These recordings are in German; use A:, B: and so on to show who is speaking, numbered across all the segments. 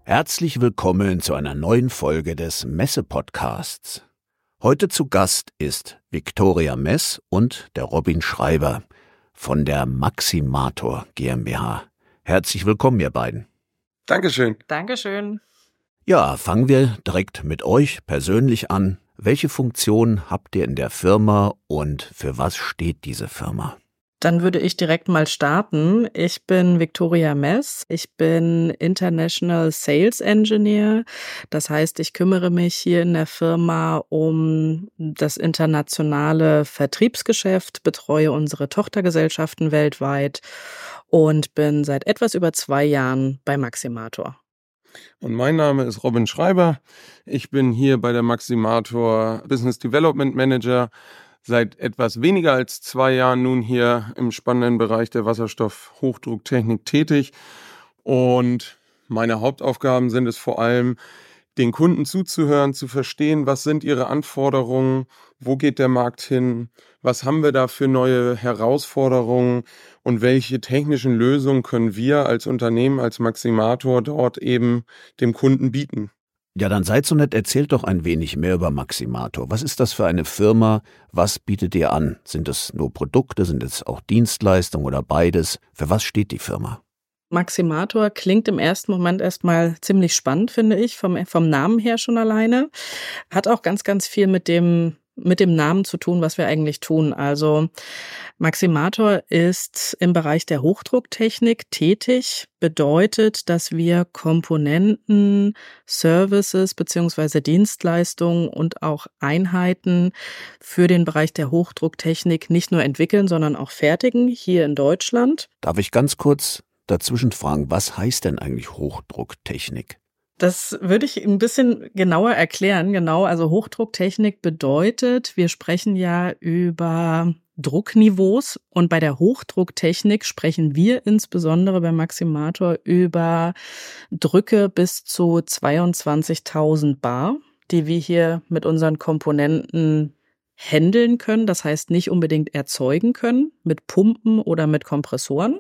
A: Herzlich willkommen zu einer neuen Folge des Messe-Podcasts. Heute zu Gast ist Viktoria Mess und der Robin Schreiber von der Maximator GmbH. Herzlich willkommen, ihr beiden.
B: Dankeschön.
C: Dankeschön.
A: Ja, fangen wir direkt mit euch persönlich an. Welche Funktion habt ihr in der Firma und für was steht diese Firma?
C: Dann würde ich direkt mal starten. Ich bin Viktoria Mess. Ich bin International Sales Engineer. Das heißt, ich kümmere mich hier in der Firma um das internationale Vertriebsgeschäft, betreue unsere Tochtergesellschaften weltweit und bin seit etwas über 2 Jahren bei Maximator.
B: Und mein Name ist Robin Schreiber. Ich bin hier bei der Maximator Business Development Manager. Seit etwas weniger als 2 Jahren nun hier im spannenden Bereich der Wasserstoff-Hochdrucktechnik tätig. Und meine Hauptaufgaben sind es vor allem, den Kunden zuzuhören, zu verstehen, was sind ihre Anforderungen, wo geht der Markt hin, was haben wir da für neue Herausforderungen und welche technischen Lösungen können wir als Unternehmen, als Maximator dort eben dem Kunden bieten.
A: Ja, dann seid so nett, erzählt doch ein wenig mehr über Maximator. Was ist das für eine Firma? Was bietet ihr an? Sind es nur Produkte, sind es auch Dienstleistungen oder beides? Für was steht die Firma?
C: Maximator klingt im ersten Moment erstmal ziemlich spannend, finde ich, vom Namen her schon alleine. Hat auch ganz, ganz viel mit dem Namen zu tun, was wir eigentlich tun. Also Maximator ist im Bereich der Hochdrucktechnik tätig, bedeutet, dass wir Komponenten, Services beziehungsweise Dienstleistungen und auch Einheiten für den Bereich der Hochdrucktechnik nicht nur entwickeln, sondern auch fertigen hier in Deutschland.
A: Darf ich ganz kurz dazwischen fragen, was heißt denn eigentlich Hochdrucktechnik?
C: Das würde ich ein bisschen genauer erklären. Genau, also Hochdrucktechnik bedeutet, wir sprechen ja über Druckniveaus und bei der Hochdrucktechnik sprechen wir insbesondere bei Maximator über Drücke bis zu 22.000 Bar, die wir hier mit unseren Komponenten handeln können, das heißt nicht unbedingt erzeugen können mit Pumpen oder mit Kompressoren,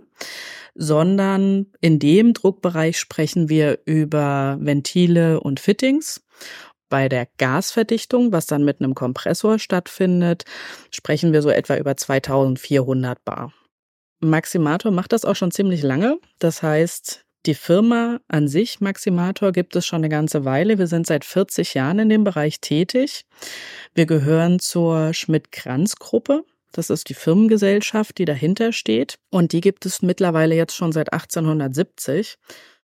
C: sondern in dem Druckbereich sprechen wir über Ventile und Fittings. Bei der Gasverdichtung, was dann mit einem Kompressor stattfindet, sprechen wir so etwa über 2400 Bar. Maximator macht das auch schon ziemlich lange, das heißt, die Firma an sich, Maximator, gibt es schon eine ganze Weile. Wir sind seit 40 Jahren in dem Bereich tätig. Wir gehören zur Schmidt-Kranz-Gruppe. Das ist die Firmengesellschaft, die dahinter steht. Und die gibt es mittlerweile jetzt schon seit 1870.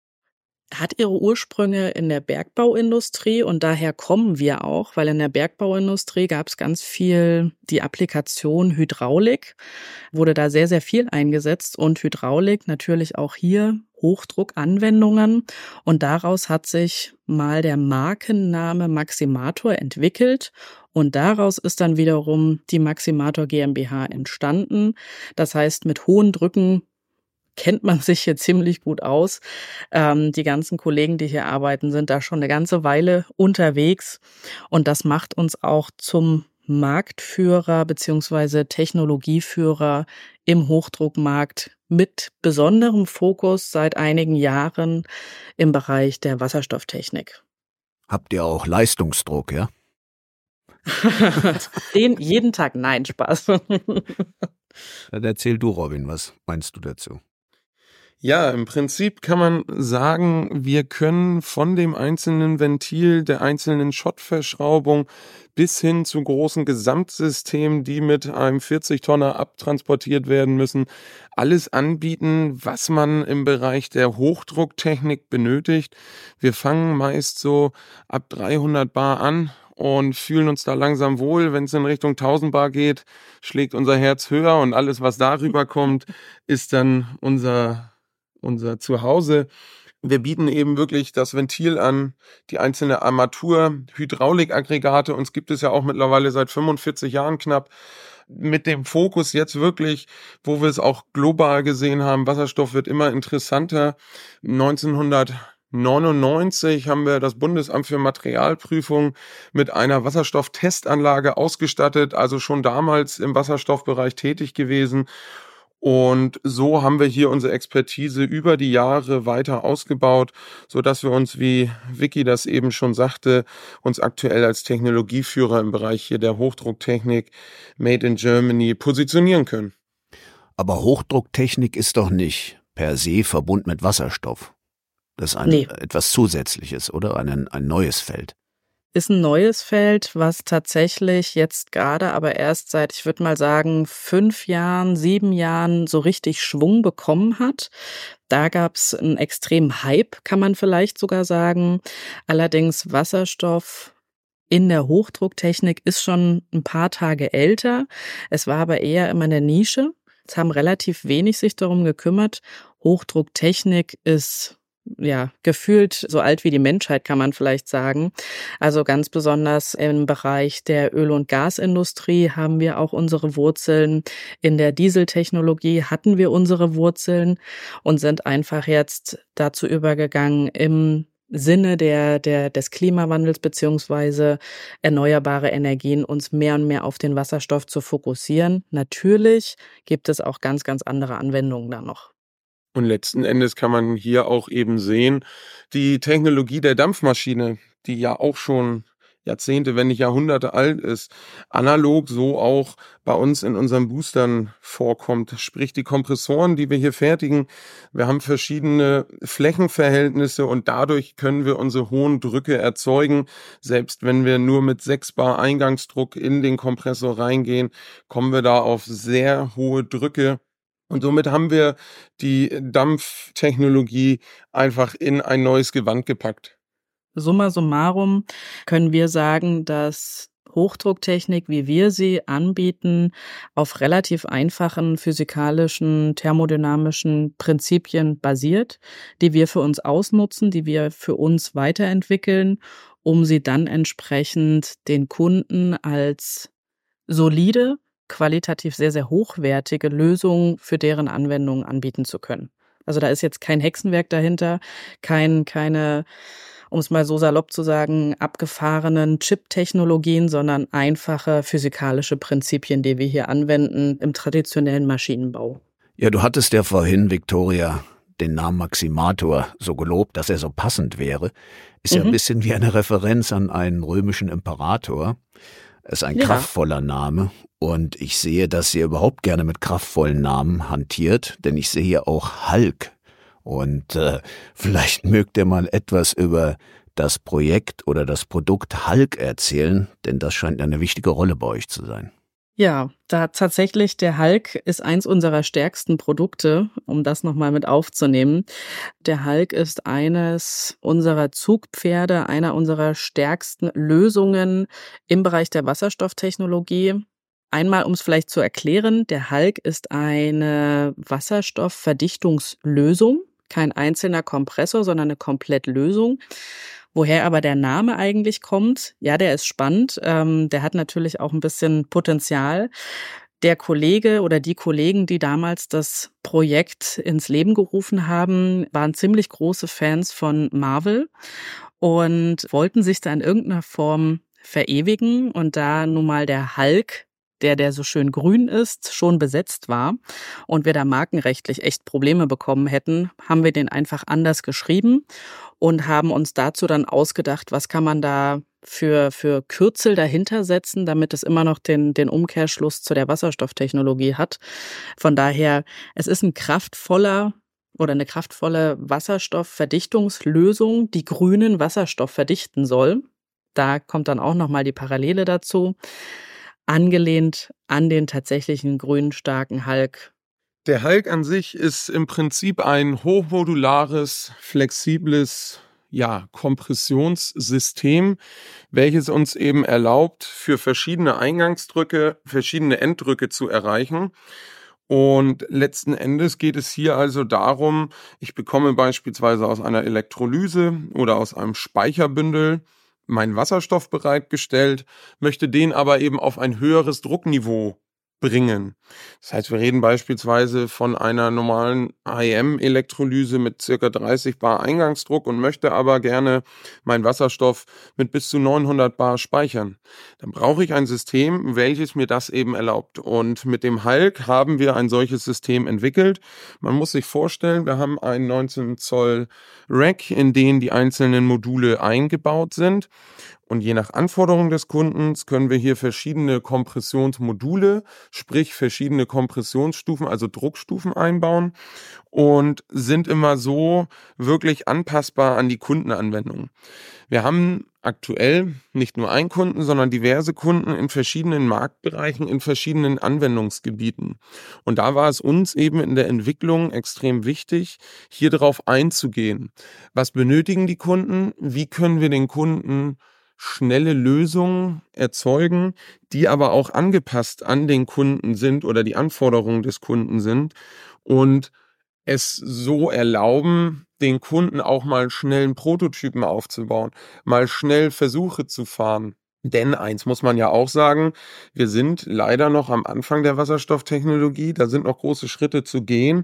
C: Hat ihre Ursprünge in der Bergbauindustrie und daher kommen wir auch, weil in der Bergbauindustrie gab es ganz viel die Applikation Hydraulik, wurde da sehr, sehr viel eingesetzt und Hydraulik natürlich auch hier Hochdruckanwendungen und daraus hat sich mal der Markenname Maximator entwickelt und daraus ist dann wiederum die Maximator GmbH entstanden. Das heißt, mit hohen Drücken kennt man sich hier ziemlich gut aus. Die ganzen Kollegen, die hier arbeiten, sind da schon eine ganze Weile unterwegs und das macht uns auch zum Marktführer bzw. Technologieführer im Hochdruckmarkt mit besonderem Fokus seit einigen Jahren im Bereich der Wasserstofftechnik.
A: Habt ihr auch Leistungsdruck, ja?
C: Den jeden Tag, nein, Spaß.
A: Dann erzähl du, Robin, was meinst du dazu?
B: Ja, im Prinzip kann man sagen, wir können von dem einzelnen Ventil, der einzelnen Schottverschraubung bis hin zu großen Gesamtsystemen, die mit einem 40-Tonner abtransportiert werden müssen, alles anbieten, was man im Bereich der Hochdrucktechnik benötigt. Wir fangen meist so ab 300 Bar an und fühlen uns da langsam wohl. Wenn es in Richtung 1000 Bar geht, schlägt unser Herz höher und alles, was darüber kommt, ist dann unser Zuhause. Wir bieten eben wirklich das Ventil an, die einzelne Armatur, Hydraulikaggregate. Uns gibt es ja auch mittlerweile seit 45 Jahren knapp. Mit dem Fokus jetzt wirklich, wo wir es auch global gesehen haben, Wasserstoff wird immer interessanter. 1999 haben wir das Bundesamt für Materialprüfung mit einer Wasserstofftestanlage ausgestattet, also schon damals im Wasserstoffbereich tätig gewesen. Und so haben wir hier unsere Expertise über die Jahre weiter ausgebaut, sodass wir uns, wie Vicky das eben schon sagte, uns aktuell als Technologieführer im Bereich hier der Hochdrucktechnik Made in Germany positionieren können.
A: Aber Hochdrucktechnik ist doch nicht per se verbunden mit Wasserstoff. Das ist etwas Zusätzliches, oder? Ein neues Feld.
C: Ist ein neues Feld, was tatsächlich jetzt gerade aber erst seit, ich würde mal sagen, 5 Jahren, 7 Jahren so richtig Schwung bekommen hat. Da gab es einen extremen Hype, kann man vielleicht sogar sagen. Allerdings Wasserstoff in der Hochdrucktechnik ist schon ein paar Tage älter. Es war aber eher immer eine Nische. Es haben relativ wenig sich darum gekümmert. Hochdrucktechnik ist gefühlt so alt wie die Menschheit, kann man vielleicht sagen. Also ganz besonders im Bereich der Öl- und Gasindustrie haben wir auch unsere Wurzeln. In der Dieseltechnologie hatten wir unsere Wurzeln und sind einfach jetzt dazu übergegangen, im Sinne des Klimawandels beziehungsweise erneuerbare Energien uns mehr und mehr auf den Wasserstoff zu fokussieren. Natürlich gibt es auch ganz, ganz andere Anwendungen da noch.
B: Und letzten Endes kann man hier auch eben sehen, die Technologie der Dampfmaschine, die ja auch schon Jahrzehnte, wenn nicht Jahrhunderte alt ist, analog so auch bei uns in unseren Boostern vorkommt. Sprich die Kompressoren, die wir hier fertigen. Wir haben verschiedene Flächenverhältnisse und dadurch können wir unsere hohen Drücke erzeugen. Selbst wenn wir nur mit 6 Bar Eingangsdruck in den Kompressor reingehen, kommen wir da auf sehr hohe Drücke. Und somit haben wir die Dampftechnologie einfach in ein neues Gewand gepackt.
C: Summa summarum können wir sagen, dass Hochdrucktechnik, wie wir sie anbieten, auf relativ einfachen physikalischen, thermodynamischen Prinzipien basiert, die wir für uns ausnutzen, die wir für uns weiterentwickeln, um sie dann entsprechend den Kunden als solide, qualitativ sehr, sehr hochwertige Lösungen für deren Anwendungen anbieten zu können. Also da ist jetzt kein Hexenwerk dahinter, keine, um es mal so salopp zu sagen, abgefahrenen Chip-Technologien, sondern einfache physikalische Prinzipien, die wir hier anwenden im traditionellen Maschinenbau.
A: Ja, du hattest ja vorhin, Viktoria, den Namen Maximator so gelobt, dass er so passend wäre. Ist ja ein bisschen wie eine Referenz an einen römischen Imperator. Es ist ein kraftvoller Name und ich sehe, dass ihr überhaupt gerne mit kraftvollen Namen hantiert, denn ich sehe hier auch Hulk. Und vielleicht mögt ihr mal etwas über das Projekt oder das Produkt Hulk erzählen, denn das scheint eine wichtige Rolle bei euch zu sein.
C: Ja, da tatsächlich der Hulk ist eins unserer stärksten Produkte, um das nochmal mit aufzunehmen. Der Hulk ist eines unserer Zugpferde, einer unserer stärksten Lösungen im Bereich der Wasserstofftechnologie. Einmal, um es vielleicht zu erklären, der Hulk ist eine Wasserstoffverdichtungslösung, kein einzelner Kompressor, sondern eine Komplettlösung. Woher aber der Name eigentlich kommt, ja, der ist spannend. Der hat natürlich auch ein bisschen Potenzial. Der Kollege oder die Kollegen, die damals das Projekt ins Leben gerufen haben, waren ziemlich große Fans von Marvel und wollten sich da in irgendeiner Form verewigen. Und da nun mal der Hulk, der so schön grün ist, schon besetzt war und wir da markenrechtlich echt Probleme bekommen hätten, haben wir den einfach anders geschrieben und haben uns dazu dann ausgedacht, was kann man da für Kürzel dahinter setzen, damit es immer noch den Umkehrschluss zu der Wasserstofftechnologie hat. Von daher, es ist eine kraftvolle Wasserstoffverdichtungslösung, die grünen Wasserstoff verdichten soll. Da kommt dann auch nochmal die Parallele dazu. Angelehnt an den tatsächlichen grünen starken Hulk.
B: Der Hulk an sich ist im Prinzip ein hochmodulares, flexibles Kompressionssystem, welches uns eben erlaubt, für verschiedene Eingangsdrücke verschiedene Enddrücke zu erreichen. Und letzten Endes geht es hier also darum, ich bekomme beispielsweise aus einer Elektrolyse oder aus einem Speicherbündel meinen Wasserstoff bereitgestellt, möchte den aber eben auf ein höheres Druckniveau bringen. Das heißt, wir reden beispielsweise von einer normalen IM-Elektrolyse mit circa 30 bar Eingangsdruck und möchte aber gerne meinen Wasserstoff mit bis zu 900 bar speichern. Dann brauche ich ein System, welches mir das eben erlaubt. Und mit dem Hulk haben wir ein solches System entwickelt. Man muss sich vorstellen, wir haben einen 19 Zoll Rack, in den die einzelnen Module eingebaut sind. Und je nach Anforderung des Kundens können wir hier verschiedene Kompressionsmodule, sprich verschiedene Kompressionsstufen, also Druckstufen einbauen und sind immer so wirklich anpassbar an die Kundenanwendung. Wir haben aktuell nicht nur einen Kunden, sondern diverse Kunden in verschiedenen Marktbereichen, in verschiedenen Anwendungsgebieten. Und da war es uns eben in der Entwicklung extrem wichtig, hier darauf einzugehen. Was benötigen die Kunden? Wie können wir den Kunden schnelle Lösungen erzeugen, die aber auch angepasst an den Kunden sind oder die Anforderungen des Kunden sind und es so erlauben, den Kunden auch mal schnell einen Prototypen aufzubauen, mal schnell Versuche zu fahren. Denn eins muss man ja auch sagen, wir sind leider noch am Anfang der Wasserstofftechnologie, da sind noch große Schritte zu gehen,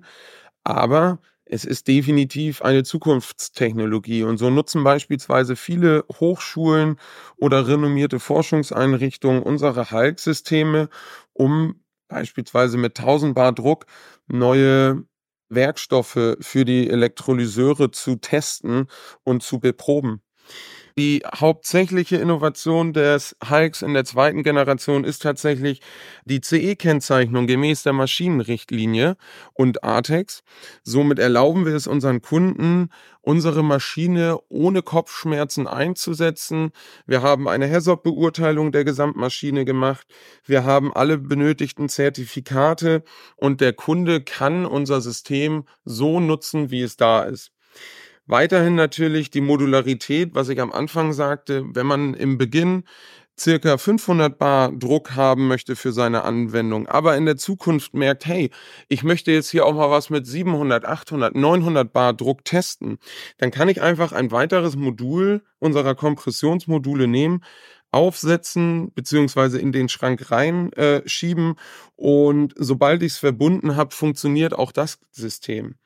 B: aber es ist definitiv eine Zukunftstechnologie und so nutzen beispielsweise viele Hochschulen oder renommierte Forschungseinrichtungen unsere Hulk-Systeme, um beispielsweise mit 1000 bar Druck neue Werkstoffe für die Elektrolyseure zu testen und zu beproben. Die hauptsächliche Innovation des Hulks in der zweiten Generation ist tatsächlich die CE-Kennzeichnung gemäß der Maschinenrichtlinie und ATEX. Somit erlauben wir es unseren Kunden, unsere Maschine ohne Kopfschmerzen einzusetzen. Wir haben eine HAZOP-Beurteilung der Gesamtmaschine gemacht. Wir haben alle benötigten Zertifikate und der Kunde kann unser System so nutzen, wie es da ist. Weiterhin natürlich die Modularität, was ich am Anfang sagte, wenn man im Beginn circa 500 bar Druck haben möchte für seine Anwendung, aber in der Zukunft merkt, hey, ich möchte jetzt hier auch mal was mit 700, 800, 900 bar Druck testen, dann kann ich einfach ein weiteres Modul unserer Kompressionsmodule nehmen, aufsetzen beziehungsweise in den Schrank rein schieben und sobald ich es verbunden habe, funktioniert auch das System.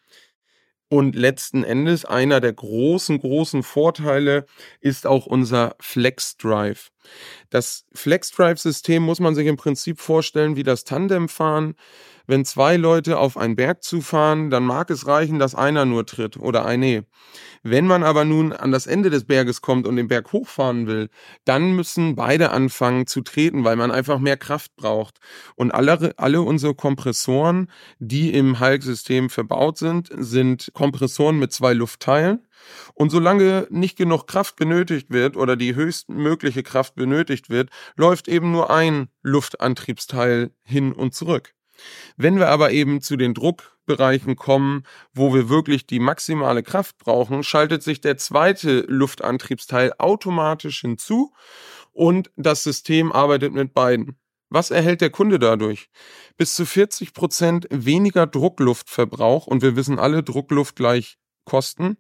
B: Und letzten Endes einer der großen Vorteile ist auch unser FlexDrive. Das FlexDrive-System muss man sich im Prinzip vorstellen wie das Tandemfahren. Wenn zwei Leute auf einen Berg zufahren, dann mag es reichen, dass einer nur tritt oder eine. Wenn man aber nun an das Ende des Berges kommt und den Berg hochfahren will, dann müssen beide anfangen zu treten, weil man einfach mehr Kraft braucht. Und alle unsere Kompressoren, die im Hulk-System verbaut sind, sind Kompressoren mit 2 Luftteilen. Und solange nicht genug Kraft benötigt wird oder die höchstmögliche Kraft benötigt wird, läuft eben nur ein Luftantriebsteil hin und zurück. Wenn wir aber eben zu den Druckbereichen kommen, wo wir wirklich die maximale Kraft brauchen, schaltet sich der zweite Luftantriebsteil automatisch hinzu und das System arbeitet mit beiden. Was erhält der Kunde dadurch? Bis zu 40% weniger Druckluftverbrauch und wir wissen alle, Druckluft gleich Kosten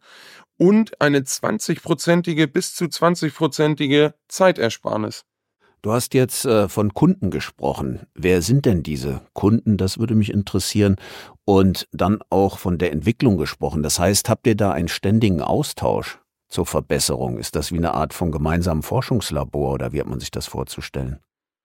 B: und eine 20-prozentige bis zu 20-prozentige Zeitersparnis.
A: Du hast jetzt von Kunden gesprochen. Wer sind denn diese Kunden? Das würde mich interessieren. Und dann auch von der Entwicklung gesprochen. Das heißt, habt ihr da einen ständigen Austausch zur Verbesserung? Ist das wie eine Art von gemeinsamen Forschungslabor oder wie hat man sich das vorzustellen?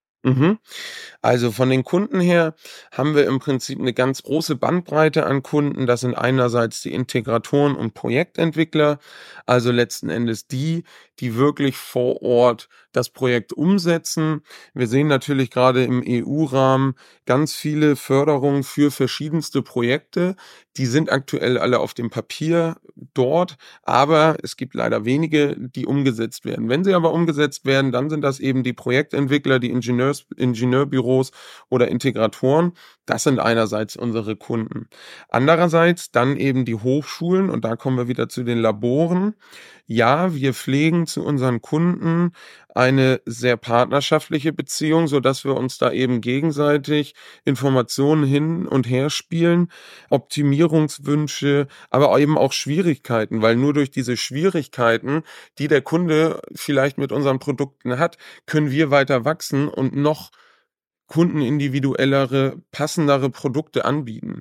B: Also von den Kunden her haben wir im Prinzip eine ganz große Bandbreite an Kunden. Das sind einerseits die Integratoren und Projektentwickler, also letzten Endes die wirklich vor Ort das Projekt umsetzen. Wir sehen natürlich gerade im EU-Rahmen ganz viele Förderungen für verschiedenste Projekte. Die sind aktuell alle auf dem Papier dort, aber es gibt leider wenige, die umgesetzt werden. Wenn sie aber umgesetzt werden, dann sind das eben die Projektentwickler, die Ingenieurbüros oder Integratoren. Das sind einerseits unsere Kunden. Andererseits dann eben die Hochschulen und da kommen wir wieder zu den Laboren. Ja, wir pflegen zu unseren Kunden eine sehr partnerschaftliche Beziehung, sodass wir uns da eben gegenseitig Informationen hin und her spielen, Optimierungswünsche, aber eben auch Schwierigkeiten, weil nur durch diese Schwierigkeiten, die der Kunde vielleicht mit unseren Produkten hat, können wir weiter wachsen und noch kundenindividuellere, passendere Produkte anbieten.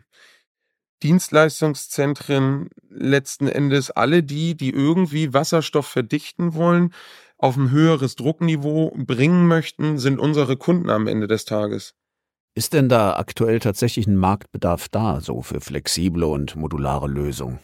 B: Dienstleistungszentren, letzten Endes alle die irgendwie Wasserstoff verdichten wollen, auf ein höheres Druckniveau bringen möchten, sind unsere Kunden am Ende des Tages.
A: Ist denn da aktuell tatsächlich ein Marktbedarf da, so für flexible und modulare Lösungen?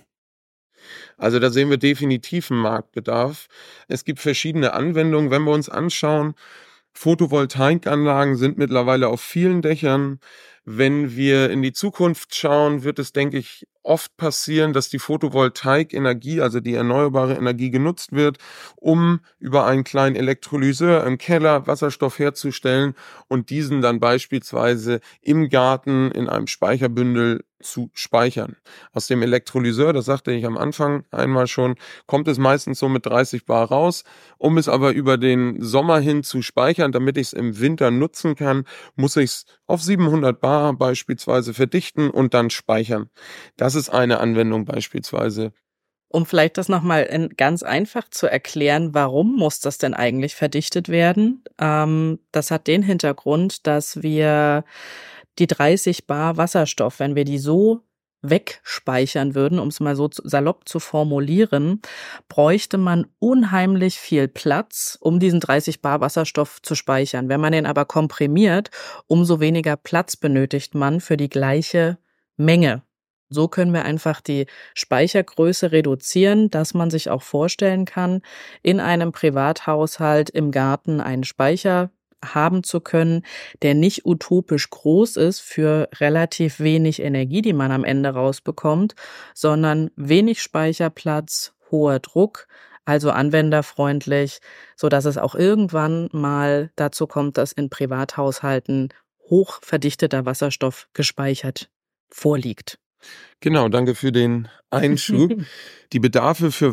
B: Also da sehen wir definitiv einen Marktbedarf. Es gibt verschiedene Anwendungen, wenn wir uns anschauen. Photovoltaikanlagen sind mittlerweile auf vielen Dächern. Wenn wir in die Zukunft schauen, wird es, denke ich, oft passieren, dass die Photovoltaikenergie, also die erneuerbare Energie, genutzt wird, um über einen kleinen Elektrolyseur im Keller Wasserstoff herzustellen und diesen dann beispielsweise im Garten in einem Speicherbündel zu speichern. Aus dem Elektrolyseur, das sagte ich am Anfang einmal schon, kommt es meistens so mit 30 Bar raus. Um es aber über den Sommer hin zu speichern, damit ich es im Winter nutzen kann, muss ich es auf 700 Bar beispielsweise verdichten und dann speichern. Das ist eine Anwendung beispielsweise.
C: Um vielleicht das nochmal ganz einfach zu erklären, warum muss das denn eigentlich verdichtet werden? Das hat den Hintergrund, dass wir die 30 Bar Wasserstoff, wenn wir die so wegspeichern würden, um es mal so salopp zu formulieren, bräuchte man unheimlich viel Platz, um diesen 30 Bar Wasserstoff zu speichern. Wenn man den aber komprimiert, umso weniger Platz benötigt man für die gleiche Menge. So können wir einfach die Speichergröße reduzieren, dass man sich auch vorstellen kann, in einem Privathaushalt im Garten einen Speicher haben zu können, der nicht utopisch groß ist für relativ wenig Energie, die man am Ende rausbekommt, sondern wenig Speicherplatz, hoher Druck, also anwenderfreundlich, sodass es auch irgendwann mal dazu kommt, dass in Privathaushalten hochverdichteter Wasserstoff gespeichert vorliegt.
B: Genau, danke für den Einschub. Die Bedarfe für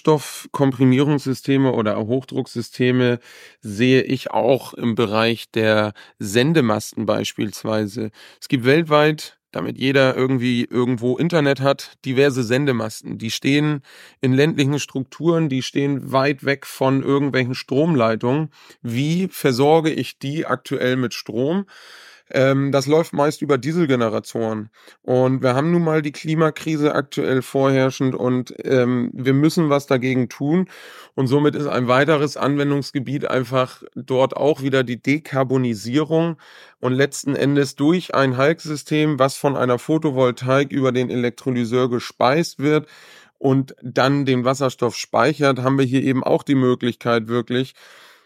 B: Wasserstoffkomprimierungssysteme oder Hochdrucksysteme sehe ich auch im Bereich der Sendemasten beispielsweise. Es gibt weltweit, damit jeder irgendwie irgendwo Internet hat, diverse Sendemasten. Die stehen in ländlichen Strukturen, die stehen weit weg von irgendwelchen Stromleitungen. Wie versorge ich die aktuell mit Strom? Das läuft meist über Dieselgeneratoren. Und wir haben nun mal die Klimakrise aktuell vorherrschend und wir müssen was dagegen tun. Und somit ist ein weiteres Anwendungsgebiet einfach dort auch wieder die Dekarbonisierung und letzten Endes durch ein Halksystem, was von einer Photovoltaik über den Elektrolyseur gespeist wird und dann den Wasserstoff speichert, haben wir hier eben auch die Möglichkeit, wirklich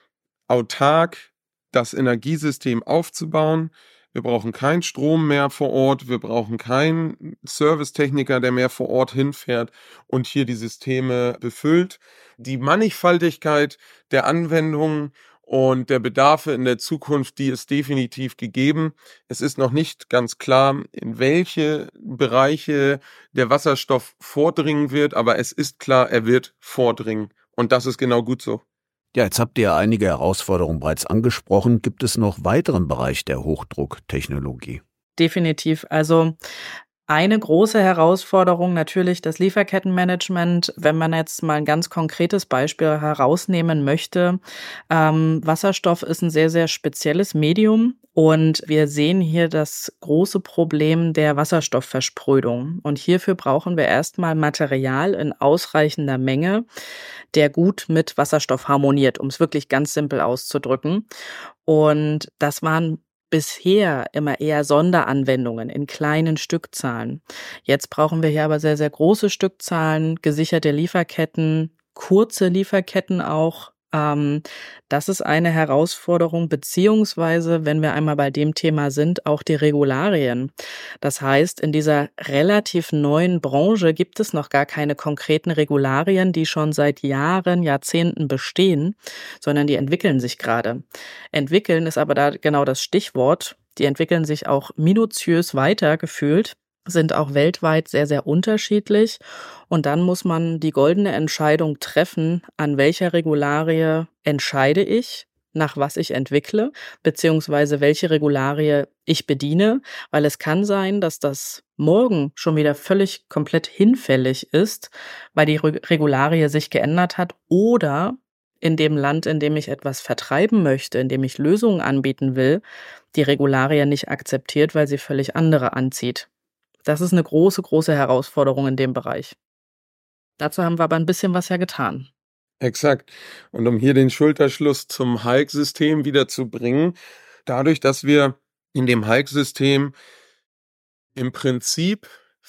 B: autark das Energiesystem aufzubauen. Wir brauchen keinen Strom mehr vor Ort, wir brauchen keinen Servicetechniker, der mehr vor Ort hinfährt und hier die Systeme befüllt. Die Mannigfaltigkeit der Anwendungen und der Bedarfe in der Zukunft, die ist definitiv gegeben. Es ist noch nicht ganz klar, in welche Bereiche der Wasserstoff vordringen wird, aber es ist klar, er wird vordringen. Und das ist genau gut so.
A: Ja, jetzt habt ihr einige Herausforderungen bereits angesprochen. Gibt es noch weiteren Bereich der Hochdrucktechnologie?
C: Definitiv. Also eine große Herausforderung natürlich das Lieferkettenmanagement. Wenn man jetzt mal ein ganz konkretes Beispiel herausnehmen möchte, Wasserstoff ist ein sehr, sehr spezielles Medium und wir sehen hier das große Problem der Wasserstoffversprödung. Und hierfür brauchen wir erstmal Material in ausreichender Menge, der gut mit Wasserstoff harmoniert, um es wirklich ganz simpel auszudrücken. Und das waren bisher immer eher Sonderanwendungen in kleinen Stückzahlen. Jetzt brauchen wir hier aber sehr, sehr große Stückzahlen, gesicherte Lieferketten, kurze Lieferketten auch. Das ist eine Herausforderung, beziehungsweise, wenn wir einmal bei dem Thema sind, auch die Regularien. Das heißt, in dieser relativ neuen Branche gibt es noch gar keine konkreten Regularien, die schon seit Jahren, Jahrzehnten bestehen, sondern die entwickeln sich gerade. Entwickeln ist aber da genau das Stichwort. Die entwickeln sich auch minutiös weiter gefühlt, sind auch weltweit sehr, sehr unterschiedlich. Und dann muss man die goldene Entscheidung treffen, an welcher Regularie entscheide ich, nach was ich entwickle, beziehungsweise welche Regularie ich bediene, weil es kann sein, dass das morgen schon wieder völlig komplett hinfällig ist, weil die Regularie sich geändert hat oder in dem Land, in dem ich etwas vertreiben möchte, in dem ich Lösungen anbieten will, die Regularien nicht akzeptiert, weil sie völlig andere anzieht. Das ist eine große, große Herausforderung in dem Bereich. Dazu haben wir aber ein bisschen was ja getan.
B: Exakt. Und um hier den Schulterschluss zum Hulk-System wieder zu bringen, dadurch, dass wir in dem Hulk-System im Prinzip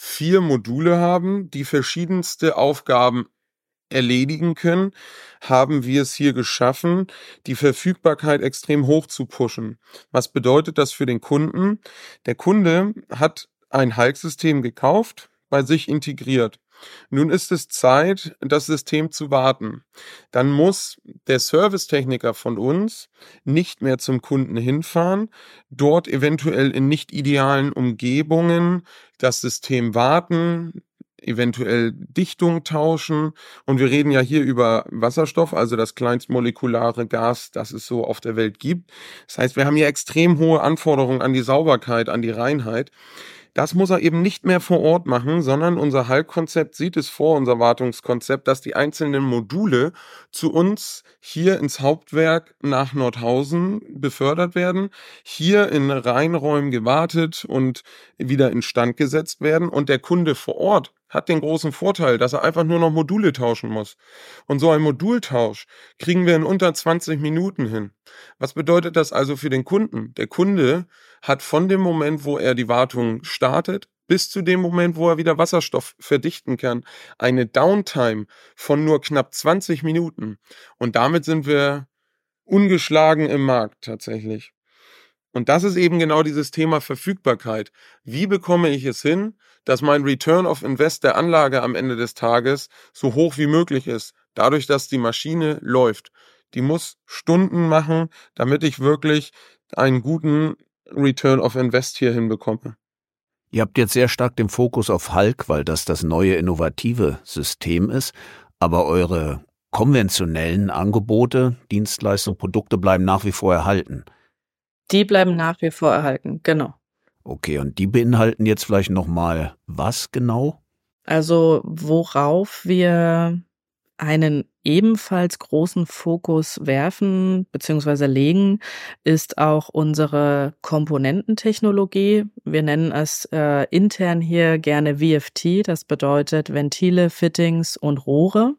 B: 4 Module haben, die verschiedenste Aufgaben erledigen können, haben wir es hier geschaffen, die Verfügbarkeit extrem hoch zu pushen. Was bedeutet das für den Kunden? Der Kunde hat ein Hulk-System gekauft, bei sich integriert. Nun ist es Zeit, das System zu warten. Dann muss der Servicetechniker von uns nicht mehr zum Kunden hinfahren, dort eventuell in nicht idealen Umgebungen das System warten, eventuell Dichtung tauschen. Und wir reden ja hier über Wasserstoff, also das kleinstmolekulare Gas, das es so auf der Welt gibt. Das heißt, wir haben hier extrem hohe Anforderungen an die Sauberkeit, an die Reinheit. Das muss er eben nicht mehr vor Ort machen, sondern unser Hulk-Konzept sieht es vor, unser Wartungskonzept, dass die einzelnen Module zu uns hier ins Hauptwerk nach Nordhausen befördert werden, hier in Reinräumen gewartet und wieder instand gesetzt werden. Und der Kunde vor Ort hat den großen Vorteil, dass er einfach nur noch Module tauschen muss. Und so ein Modultausch kriegen wir in unter 20 Minuten hin. Was bedeutet das also für den Kunden? Der Kunde hat von dem Moment, wo er die Wartung startet, bis zu dem Moment, wo er wieder Wasserstoff verdichten kann, eine Downtime von nur knapp 20 Minuten. Und damit sind wir ungeschlagen im Markt tatsächlich. Und das ist eben genau dieses Thema Verfügbarkeit. Wie bekomme ich es hin, dass mein Return of Invest der Anlage am Ende des Tages so hoch wie möglich ist, dadurch, dass die Maschine läuft. Die muss Stunden machen, damit ich wirklich einen guten Return of Invest hier hinbekomme.
A: Ihr habt jetzt sehr stark den Fokus auf Hulk, weil das neue innovative System ist, aber eure konventionellen Angebote, Dienstleistungen, Produkte bleiben nach wie vor erhalten.
C: Die bleiben nach wie vor erhalten, genau.
A: Okay, und die beinhalten jetzt vielleicht nochmal was genau?
C: Also worauf wir einen ebenfalls großen Fokus werfen bzw. legen, ist auch unsere Komponententechnologie. Wir nennen es intern hier gerne VFT, das bedeutet Ventile, Fittings und Rohre.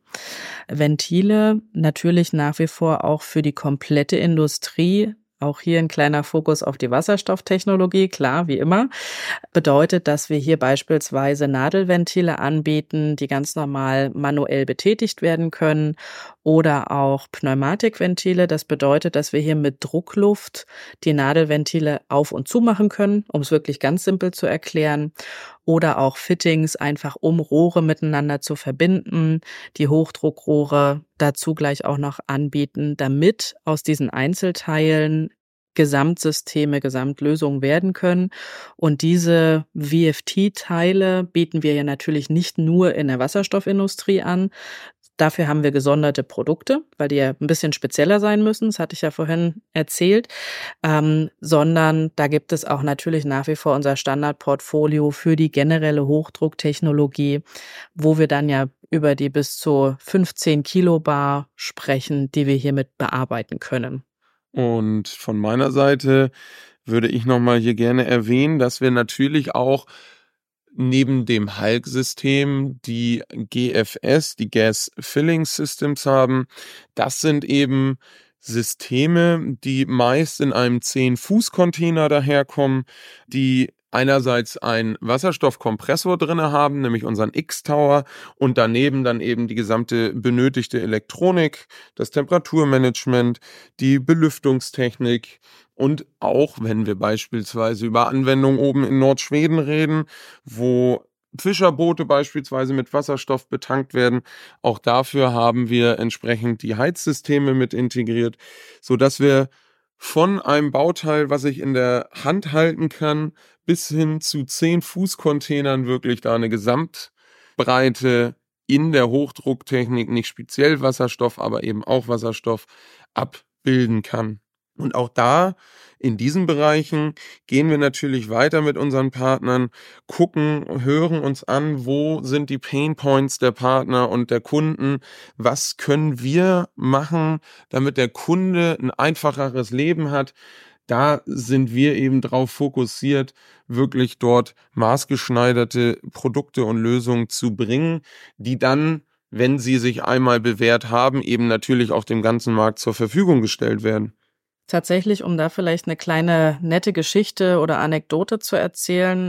C: Ventile natürlich nach wie vor auch für die komplette Industrie. Auch hier ein kleiner Fokus auf die Wasserstofftechnologie, klar, wie immer. Bedeutet, dass wir hier beispielsweise Nadelventile anbieten, die ganz normal manuell betätigt werden können, oder auch Pneumatikventile. Das bedeutet, dass wir hier mit Druckluft die Nadelventile auf- und zumachen können, um es wirklich ganz simpel zu erklären. Oder auch Fittings, einfach um Rohre miteinander zu verbinden, die Hochdruckrohre dazu gleich auch noch anbieten, damit aus diesen Einzelteilen Gesamtsysteme, Gesamtlösungen werden können. Und diese VFT-Teile bieten wir ja natürlich nicht nur in der Wasserstoffindustrie an. Dafür haben wir gesonderte Produkte, weil die ja ein bisschen spezieller sein müssen, das hatte ich ja vorhin erzählt, sondern da gibt es auch natürlich nach wie vor unser Standardportfolio für die generelle Hochdrucktechnologie, wo wir dann ja über die bis zu 15 Kilobar sprechen, die wir hiermit bearbeiten können.
B: Und von meiner Seite würde ich nochmal hier gerne erwähnen, dass wir natürlich auch neben dem Hulk-System die GFS, die Gas Filling Systems haben. Das sind eben Systeme, die meist in einem 10-Fuß-Container daherkommen, die einerseits einen Wasserstoffkompressor drinne haben, nämlich unseren X-Tower, und daneben dann eben die gesamte benötigte Elektronik, das Temperaturmanagement, die Belüftungstechnik und auch, wenn wir beispielsweise über Anwendungen oben in Nordschweden reden, wo Fischerboote beispielsweise mit Wasserstoff betankt werden, auch dafür haben wir entsprechend die Heizsysteme mit integriert, sodass wir von einem Bauteil, was ich in der Hand halten kann, bis hin zu 10-Fuß-Containern wirklich da eine Gesamtbreite in der Hochdrucktechnik, nicht speziell Wasserstoff, aber eben auch Wasserstoff, abbilden kann. Und auch da, in diesen Bereichen, gehen wir natürlich weiter mit unseren Partnern, gucken, hören uns an, wo sind die Painpoints der Partner und der Kunden, was können wir machen, damit der Kunde ein einfacheres Leben hat. Da sind wir eben drauf fokussiert, wirklich dort maßgeschneiderte Produkte und Lösungen zu bringen, die dann, wenn sie sich einmal bewährt haben, eben natürlich auch dem ganzen Markt zur Verfügung gestellt werden.
C: Tatsächlich, um da vielleicht eine kleine nette Geschichte oder Anekdote zu erzählen,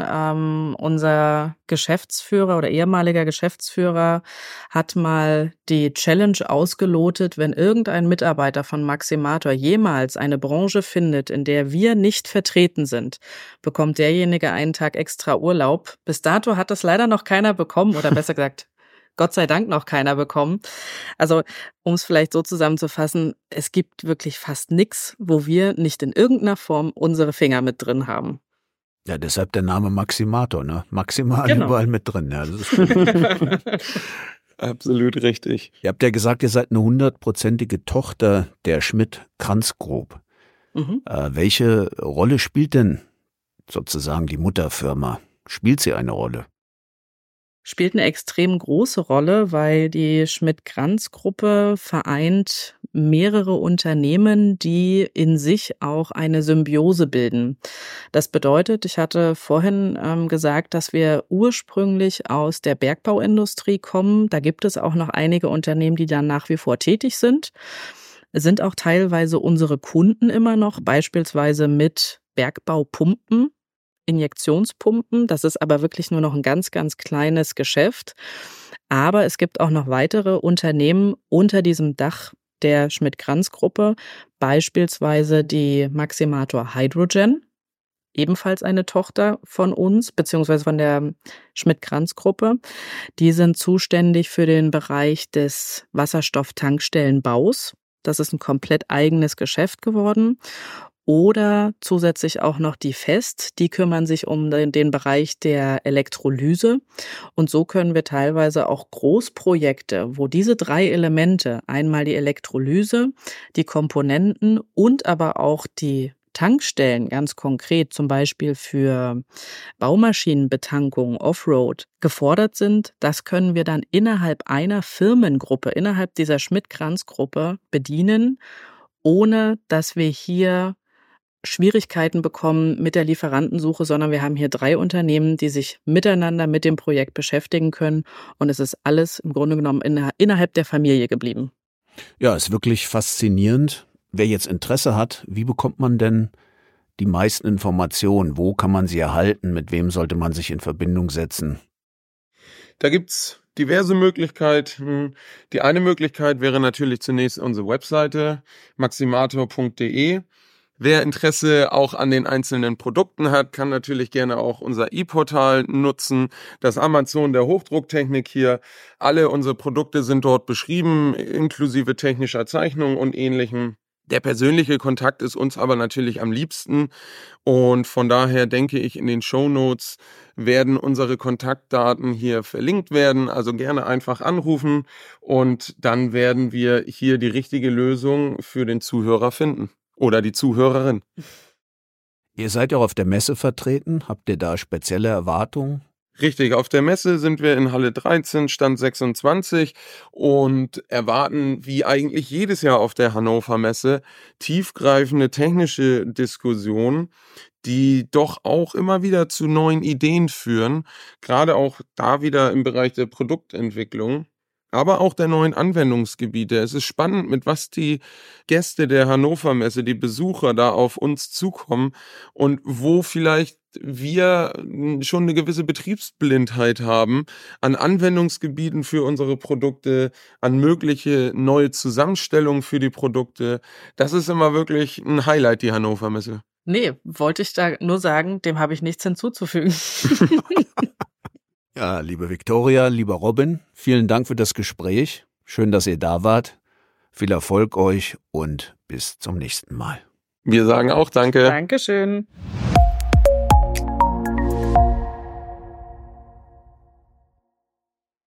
C: unser Geschäftsführer oder ehemaliger Geschäftsführer hat mal die Challenge ausgelotet, wenn irgendein Mitarbeiter von Maximator jemals eine Branche findet, in der wir nicht vertreten sind, bekommt derjenige einen Tag extra Urlaub. Bis dato hat das leider noch keiner bekommen oder besser gesagt, Gott sei Dank noch keiner bekommen. Also, um es vielleicht so zusammenzufassen, es gibt wirklich fast nichts, wo wir nicht in irgendeiner Form unsere Finger mit drin haben.
A: Ja, deshalb der Name Maximator, ne? Maximal
C: Genau.
A: Überall mit drin. Ja, das ist gut.
B: Absolut richtig.
A: Ihr habt ja gesagt, ihr seid eine 100%ige Tochter der Schmidt-Krantz Group. Welche Rolle spielt denn sozusagen die Mutterfirma? Spielt sie eine Rolle?
C: Spielt eine extrem große Rolle, weil die Schmidt-Krantz-Gruppe vereint mehrere Unternehmen, die in sich auch eine Symbiose bilden. Das bedeutet, ich hatte vorhin gesagt, dass wir ursprünglich aus der Bergbauindustrie kommen. Da gibt es auch noch einige Unternehmen, die dann nach wie vor tätig sind. Es sind auch teilweise unsere Kunden immer noch, beispielsweise mit Bergbaupumpen. Injektionspumpen. Das ist aber wirklich nur noch ein ganz, ganz kleines Geschäft. Aber es gibt auch noch weitere Unternehmen unter diesem Dach der Schmidt-Krantz-Gruppe, beispielsweise die Maximator Hydrogen, ebenfalls eine Tochter von uns, beziehungsweise von der Schmidt-Krantz-Gruppe. Die sind zuständig für den Bereich des Wasserstofftankstellenbaus. Das ist ein komplett eigenes Geschäft geworden. Oder zusätzlich auch noch die Fest, die kümmern sich um den Bereich der Elektrolyse. Und so können wir teilweise auch Großprojekte, wo diese 3 Elemente, einmal die Elektrolyse, die Komponenten und aber auch die Tankstellen ganz konkret, zum Beispiel für Baumaschinenbetankung, Offroad, gefordert sind, das können wir dann innerhalb einer Firmengruppe, innerhalb dieser Schmidt-Krantz-Gruppe bedienen, ohne dass wir hier Schwierigkeiten bekommen mit der Lieferantensuche, sondern wir haben hier 3 Unternehmen, die sich miteinander mit dem Projekt beschäftigen können. Und es ist alles im Grunde genommen innerhalb der Familie geblieben.
A: Ja, ist wirklich faszinierend. Wer jetzt Interesse hat, wie bekommt man denn die meisten Informationen? Wo kann man sie erhalten? Mit wem sollte man sich in Verbindung setzen?
B: Da gibt's diverse Möglichkeiten. Die eine Möglichkeit wäre natürlich zunächst unsere Webseite maximator.de. Wer Interesse auch an den einzelnen Produkten hat, kann natürlich gerne auch unser E-Portal nutzen, das Amazon der Hochdrucktechnik hier. Alle unsere Produkte sind dort beschrieben, inklusive technischer Zeichnung und Ähnlichem. Der persönliche Kontakt ist uns aber natürlich am liebsten und von daher denke ich, in den Shownotes werden unsere Kontaktdaten hier verlinkt werden, also gerne einfach anrufen und dann werden wir hier die richtige Lösung für den Zuhörer finden. Oder die Zuhörerin.
A: Ihr seid ja auch auf der Messe vertreten. Habt ihr da spezielle Erwartungen?
B: Richtig, auf der Messe sind wir in Halle 13, Stand 26 und erwarten, wie eigentlich jedes Jahr auf der Hannover Messe, tiefgreifende technische Diskussionen, die doch auch immer wieder zu neuen Ideen führen, gerade auch da wieder im Bereich der Produktentwicklung. Aber auch der neuen Anwendungsgebiete. Es ist spannend, mit was die Gäste der Hannover Messe, die Besucher da auf uns zukommen und wo vielleicht wir schon eine gewisse Betriebsblindheit haben an Anwendungsgebieten für unsere Produkte, an mögliche neue Zusammenstellungen für die Produkte. Das ist immer wirklich ein Highlight, die Hannover Messe.
C: Nee, wollte ich da nur sagen, dem habe ich nichts hinzuzufügen.
A: Ja, liebe Viktoria, lieber Robin, vielen Dank für das Gespräch. Schön, dass ihr da wart. Viel Erfolg euch und bis zum nächsten Mal.
B: Wir sagen auch Danke.
C: Dankeschön.